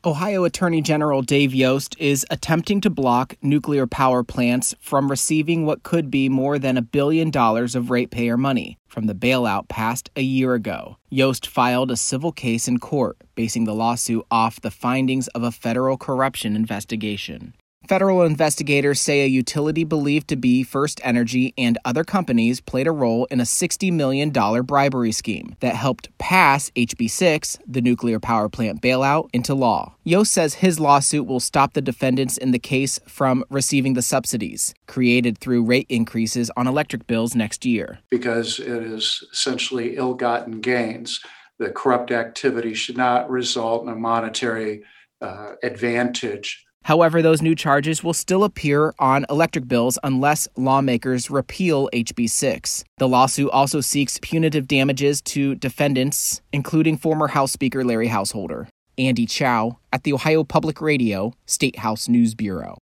Ohio Attorney General Dave Yost is attempting to block nuclear power plants from receiving what could be more than $1 billion of ratepayer money from the bailout passed a year ago. Yost filed a civil case in court, basing the lawsuit off the findings of a federal corruption investigation. Federal investigators say a utility believed to be First Energy and other companies played a role in a $60 million bribery scheme that helped pass HB 6, the nuclear power plant bailout, into law. Yost says his lawsuit will stop the defendants in the case from receiving the subsidies created through rate increases on electric bills next year. Because it is essentially ill-gotten gains. The corrupt activity should not result in a monetary advantage. However, those new charges will still appear on electric bills unless lawmakers repeal HB 6. The lawsuit also seeks punitive damages to defendants, including former House Speaker Larry Householder. Andy Chow at the Ohio Public Radio State House News Bureau.